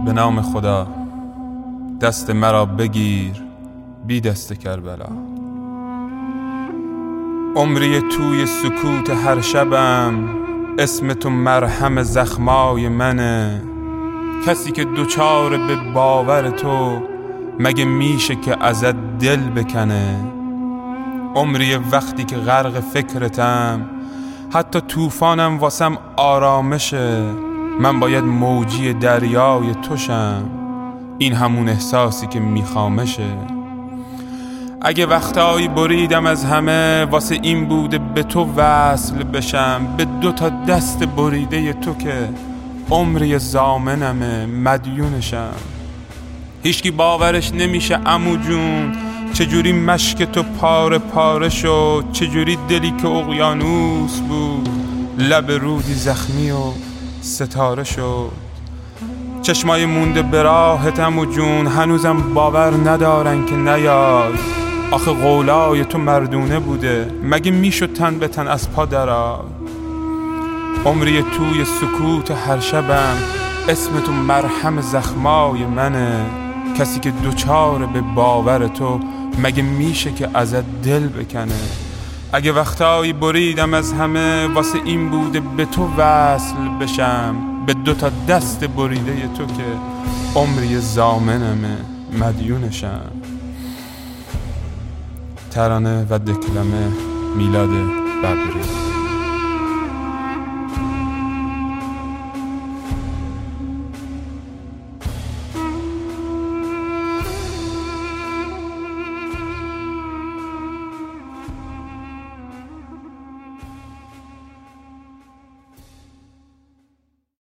به نام خدا دست مرا بگیر بی دست کربلا. عمری توی سکوت هر شبم، اسم تو مرهم زخمای منه. کسی که دوچار به باور تو، مگه میشه که ازت دل بکنه؟ عمری وقتی که غرق فکرتم، حتی طوفانم واسم آرامشه. من باید موجی دریای توشم، این همون احساسی که میخوامشه. اگه وقتایی بریدم از همه، واسه این بوده به تو وصل بشم. به 2 دست بریده تو که عمری ضامنمه، مدیونشم. هیچکی باورش نمیشه عمو جون، چجوری مشک تو پاره پاره شد. چجوری دلی که اقیانوس بود، لب رودی زخمی و ستاره شد. چشمای مونده به راهت عمو جون، هنوزم باور ندارن که نیای. آخه قولای تو مردونه بوده، مگه میشد تن به تن از پا درآی؟ عمری توی سکوت هر شبم، اسم تو مرهم زخمای منه. کسی که دوچار به باور تو، مگه میشه که ازت دل بکنه؟ اگه وقتایی بریدم از همه، واسه این بوده به تو وصل بشم. به 2 دست بریده تو که عمری ضامنمه، مدیونشم. ترانه و دکلمه میلاد ببری.